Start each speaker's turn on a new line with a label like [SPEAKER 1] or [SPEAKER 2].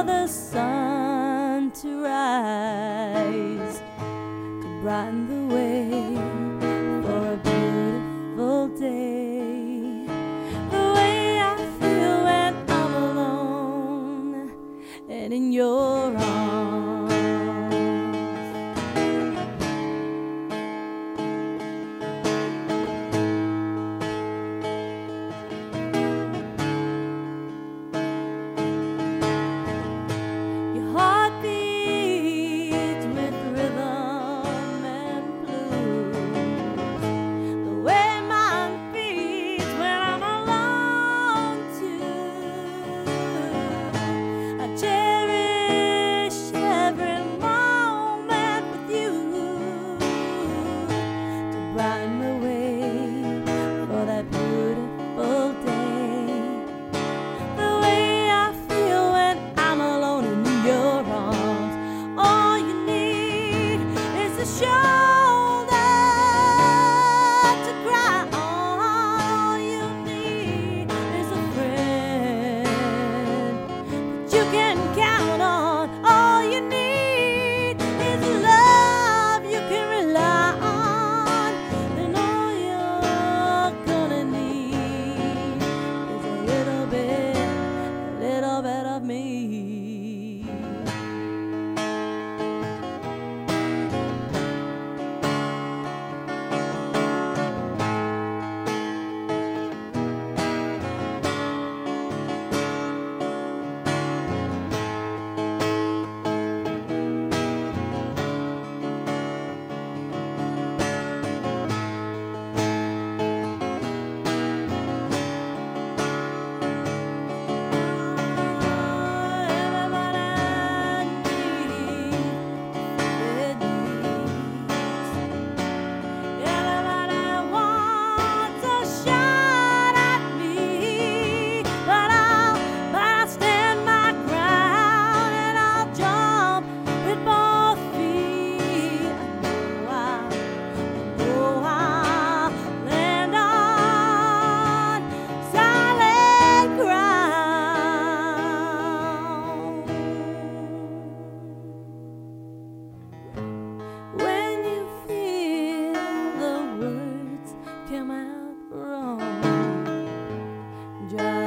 [SPEAKER 1] the sun to rise, to brighten the way for a beautiful day. The way I feel when I'm alone and in your arms. Brighten the way for that beautiful day. The way I feel when I'm alone in your arms. All you need is a shoulder to cry on. All you need is a friend that you can count on. All you need is love you can rely on. Of me. Come out wrong, drive